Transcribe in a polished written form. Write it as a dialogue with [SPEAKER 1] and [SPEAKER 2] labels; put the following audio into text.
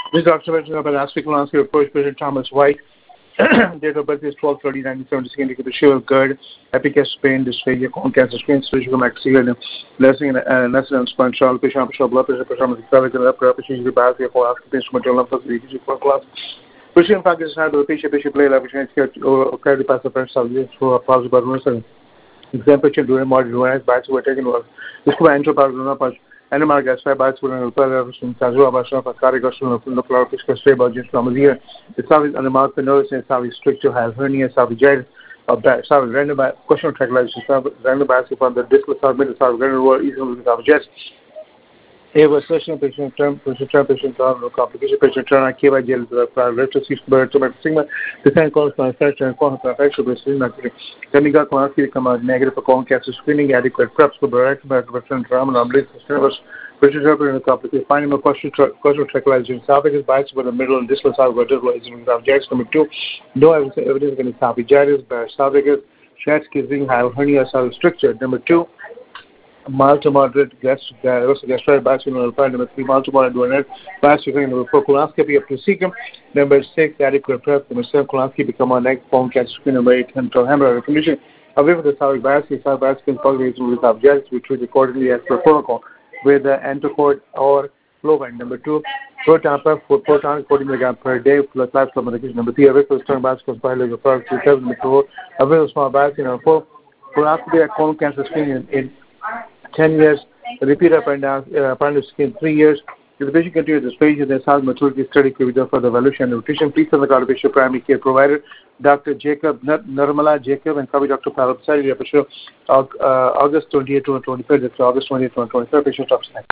[SPEAKER 1] This doctor mentioned about last week last year approach President Thomas White. Date of birth is 12/30/1976. Indicated the Shiva GERD, Epicus pain, dysphagia, colon cancer, screen, surgical maxillary, nursing and spongial, patient, blood pressure, patient, biopsy, colonoscopy, instrumental lymphocytes, class. Patient practice had the patient play like patient carried past the first subject for a plausible reason. Example, during modern ruins, bites were taken over. This could be anthropological. Animal gas bites were in the person, Tazua Basha, Carrigasun, the Floristical stable just from here. The service and the mouth nose and service stricture has hernia, salvage, of that service random question track like random bias upon the distal submitted service random world easily with salvage. A was session patient term, patient term, no complication, patient turn, I came by jail, retro bird, tomato sigma, the same calls for infection and quantum infection, but still not getting. Then we got one come out negative for colon cancer screening, adequate preps for direct return trauma, and oblique service, patient in the complication, finding a question tranquilization, esophagus bites with the middle and distal esophagus, subjects. Number 2, no evidence of any esophagitis, esophagus, chest kissing, hernia, structure. Number 2, mild to moderate gastritis biopsy. Number 3, mild to moderate duodenal biopsy. Number 4, colonoscopy up to cecum. Number 6, adequate prep. Number 7, colonoscopy become a neck, bone cancer screen. Number 8, hemorrhage condition. However, the salivary biopsy can probably with objects we treat accordingly as per protocol with the anticord or Flovine. Number 2, proton pump for proton 40 mg per day plus lifestyle medication. Number 3, available strong biopsy biological products. Number 4, available small biopsy. Number 4, colonoscopy at colon cancer screening in 10 years, repeat up and down, primary skin 3 years. If the patient continues this patient, then health maturity study could be done for the evaluation and nutrition. Please send the card patient primary care provider, Dr. Jacob, Nirmala Jacob, and copy Dr. Parab Sari, August 28 to 23rd. That's August 28 to 23rd. Patient talks next.